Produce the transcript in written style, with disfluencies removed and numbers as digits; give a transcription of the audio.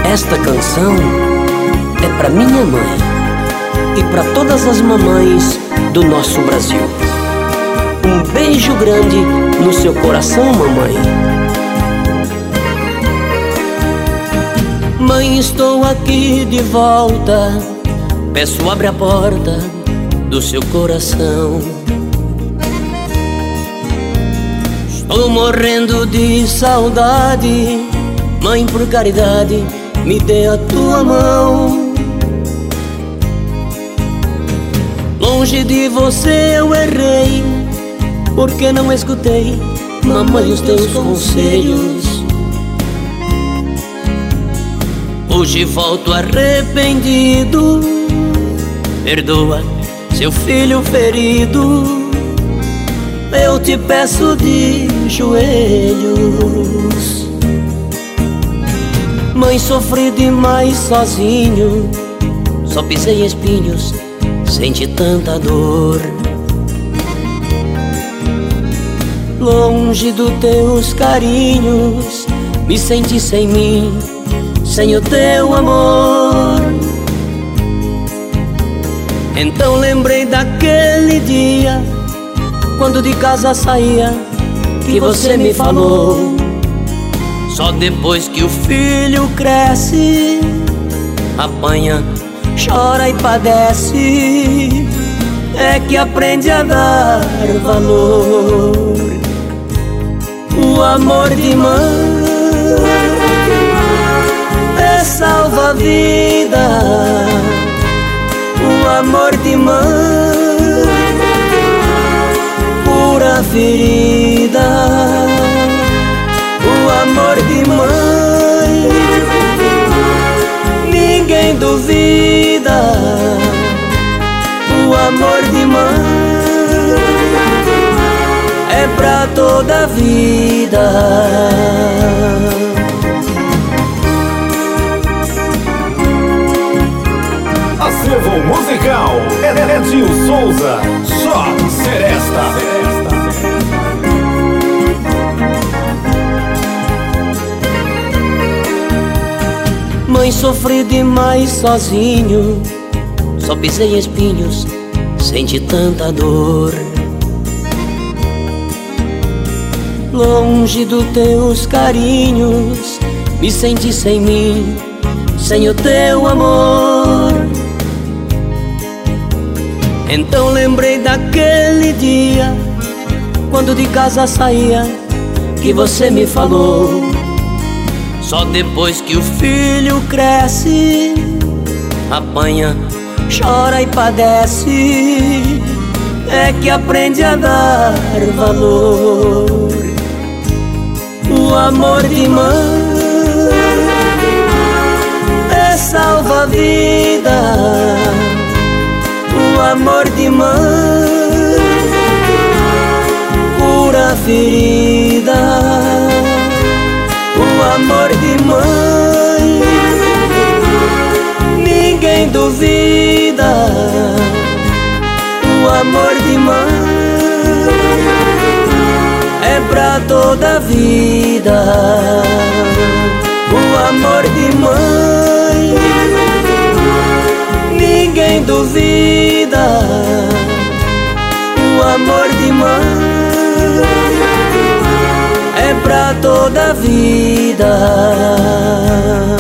Esta canção é pra minha mãe e pra todas as mamães do nosso Brasil. Um beijo grande no seu coração, mamãe. Mãe, estou aqui de volta. Peço, abre a porta do seu coração. Estou morrendo de saudade. Mãe, por caridade, me dê a tua mão. Longe de você eu errei, porque não escutei, mamãe, os teus conselhos. Hoje volto arrependido. Perdoa, seu filho ferido. Eu te peço de joelhos. Mãe, sofri demais sozinho. Só pisei espinhos, senti tanta dor. Longe dos teus carinhos, me senti sem mim, sem o teu amor. Então lembrei daquele dia, quando de casa saía, que você me falou: só depois que o filho cresce, apanha, chora e padece, é que aprende a dar valor. O amor de mãe é salva-vida. O amor de mãe cura ferida. O amor de mãe ninguém duvida. O amor de mãe é pra toda a vida. Acervo musical Edinho Souza, só Seresta. Mãe, sofri demais sozinho. Só pisei espinhos, senti tanta dor. Longe dos teus carinhos, me senti sem mim, sem o teu amor. Então lembrei daquele dia, quando de casa saía, que você me falou: só depois que o filho cresce, apanha, chora e padece, é que aprende a dar valor. O amor de mãe é salva-vida. O amor de mãe cura ferida. O amor de mãe ninguém duvida. O amor de mãe é pra toda a vida. O amor de mãe ninguém duvida. O amor de mãe é pra toda a vida.